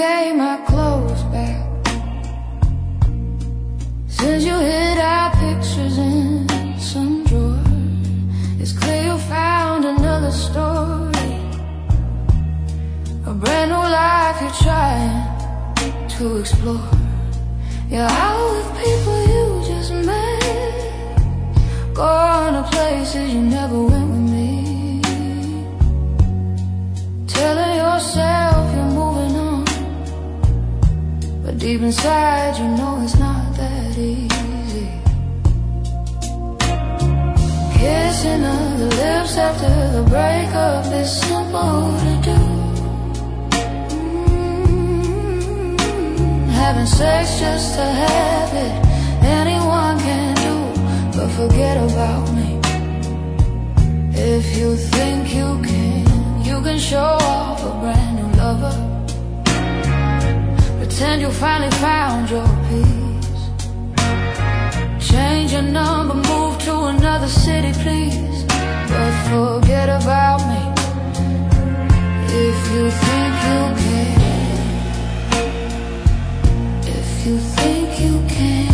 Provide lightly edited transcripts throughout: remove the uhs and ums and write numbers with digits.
gave my clothes back. Since you hid our pictures in some drawer, it's clear you found another story, a brand new life you're trying to explore. You're out with people you just met, going to places you never went with me, telling yourself you're moving on, but deep inside you know it's not that easy. Kissing other lips after the breakup is simple to do. Having sex just to have it, anyone can do, but forget about me. If you think you can show off a brand new lover, pretend you finally found your peace. Change your number, move to another city, please, but forget about me. If you think you can, if you think you can.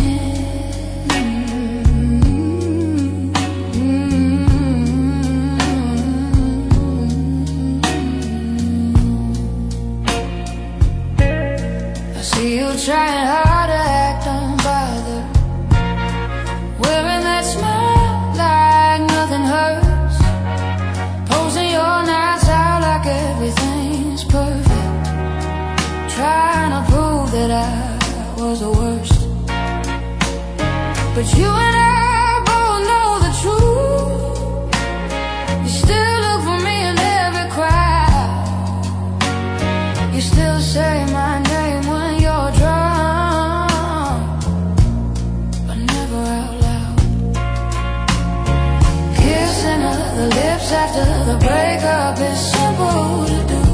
See you trying hard to act unbothered, wearing that smile like nothing hurts, posing your nights out like everything's perfect, trying to prove that I was the worst. But you and I both know the truth. You still look for me in every crowd. You still say my name when you're drunk, but never out loud. Kissing other lips after the breakup is simple to do.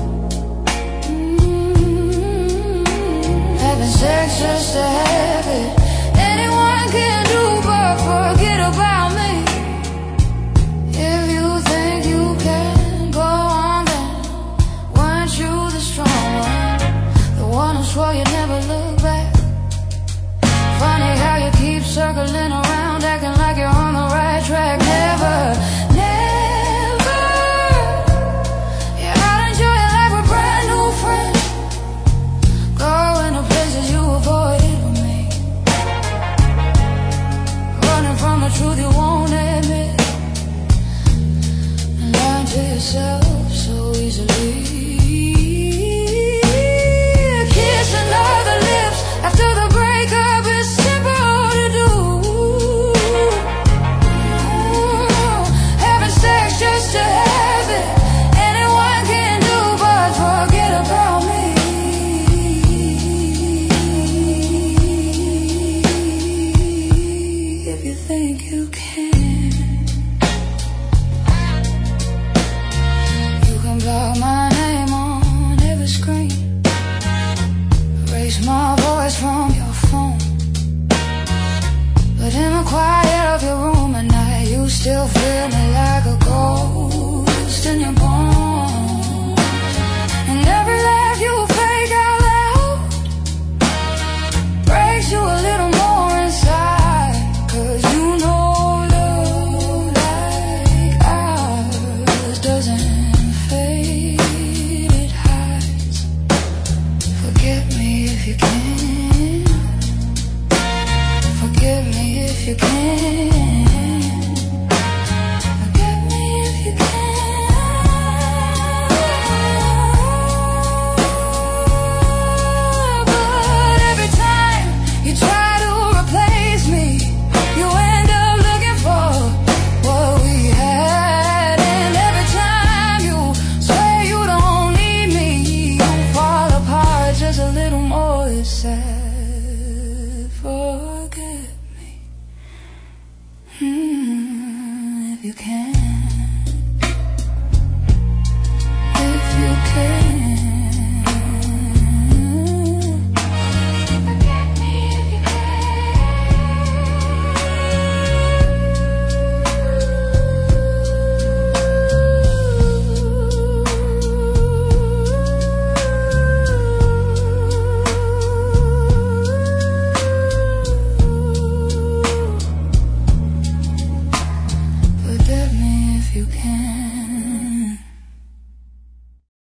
Having sex just to have it, anyone can do, but forget about me. If you think you can, go on then. Weren't you the strong one, the one who swore you'd never look back? Funny how you keep circling around, acting like you're on the right track. Never, never. Yeah, I'd enjoy your life with brand new friends, going to places you avoided with me, running from the truth you won't admit, and lying to yourself so easily.